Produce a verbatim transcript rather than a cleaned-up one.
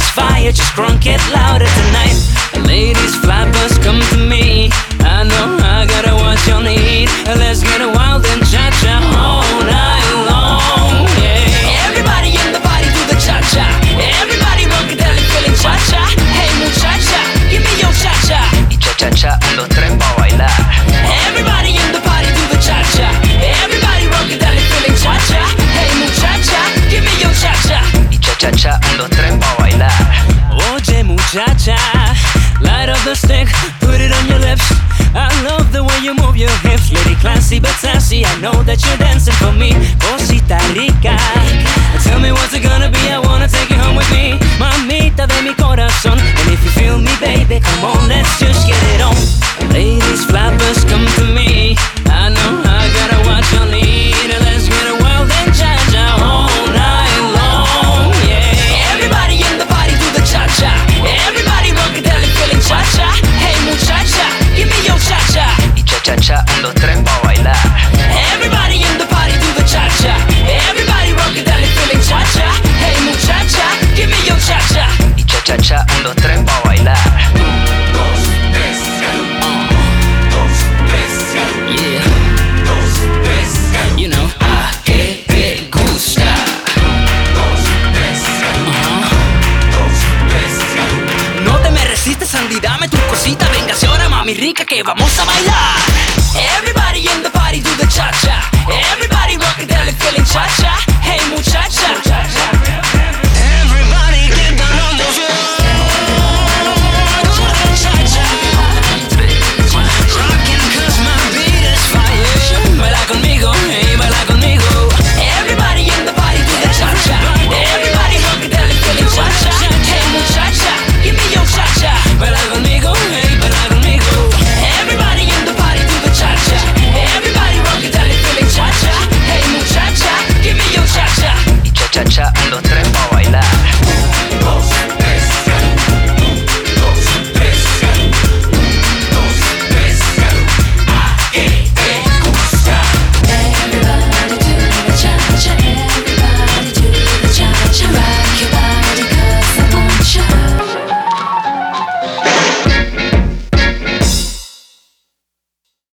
fire, just crunk it louder tonight. Ladies, flappers, come to me. I know I got what you need. Let's get wild and cha-cha all night long, yeah. Everybody in the party do the cha-cha. Everybody rockadelly feeling cha-cha. Hey muchacha, give me your cha-cha. Y cha-cha-cha, un, dos, tres, pa' bailar. Everybody in the party do the cha-cha. Everybody rockadelly feeling cha-cha. Hey muchacha, give me your cha-cha. Y cha-cha-cha, un, dos, tres, pa' bailar. Oye muchacha, light up the stick, put it on your lips. I love the way you move your hips, lady classy but sassy. I know that you're dancing for me, cosita rica. Tell me what's it gonna be, I wanna take you home with me. Mamita de mi corazón, and if you feel me baby, come on, let's just get it on. Ladies, flappers, come to me. I know I got what you need. Let's get it wild and cha-cha all night long, yeah. Everybody in the party do the cha-cha. Everybody rockadelly feeling cha-cha. Hey muchacha, give me your cha-cha. Y cha-cha-cha, un, dos, tres, pa' bailar. Everybody in the party do the cha-cha. Everybody rockadelly feeling cha-cha. Hey muchacha, give me your cha-cha. Y cha-cha-cha, un, dos, tres.